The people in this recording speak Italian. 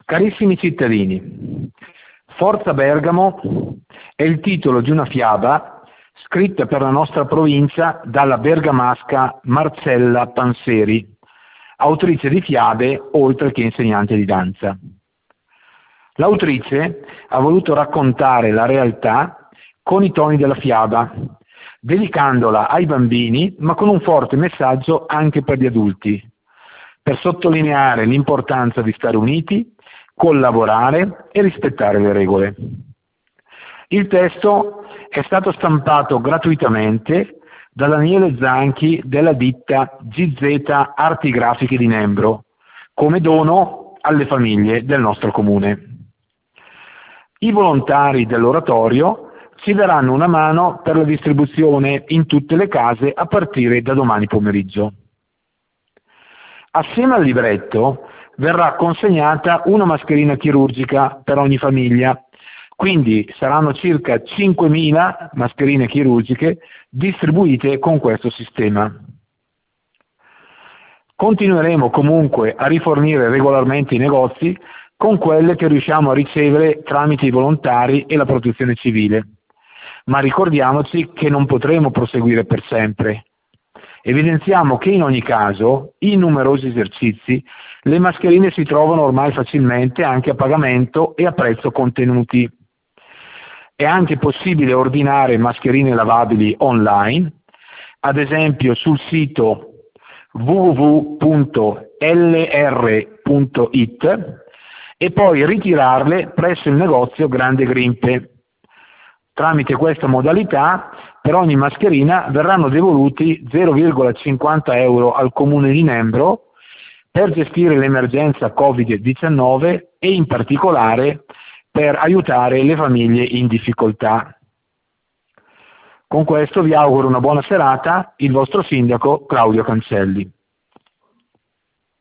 Carissimi cittadini, Forza Bergamo è il titolo di una fiaba scritta per la nostra provincia dalla bergamasca Marcella Panseri, autrice di fiabe oltre che insegnante di danza. L'autrice ha voluto raccontare la realtà con i toni della fiaba, dedicandola ai bambini ma con un forte messaggio anche per gli adulti, per sottolineare l'importanza di stare uniti, collaborare e rispettare le regole. Il testo è stato stampato gratuitamente da Daniele Zanchi della ditta GZ Arti Grafiche di Nembro, come dono alle famiglie del nostro comune. I volontari dell'oratorio ci daranno una mano per la distribuzione in tutte le case a partire da domani pomeriggio. Assieme al libretto verrà consegnata una mascherina chirurgica per ogni famiglia, quindi saranno circa 5.000 mascherine chirurgiche distribuite con questo sistema. Continueremo comunque a rifornire regolarmente i negozi con quelle che riusciamo a ricevere tramite i volontari e la protezione civile, ma ricordiamoci che non potremo proseguire per sempre. Evidenziamo che in ogni caso, in numerosi esercizi, le mascherine si trovano ormai facilmente anche a pagamento e a prezzo contenuti. È anche possibile ordinare mascherine lavabili online, ad esempio sul sito www.lr.it e poi ritirarle presso il negozio Grande Grimpe. Tramite questa modalità per ogni mascherina verranno devoluti 0,50 euro al Comune di Nembro per gestire l'emergenza Covid-19 e in particolare per aiutare le famiglie in difficoltà. Con questo vi auguro una buona serata, il vostro sindaco Claudio Cancelli.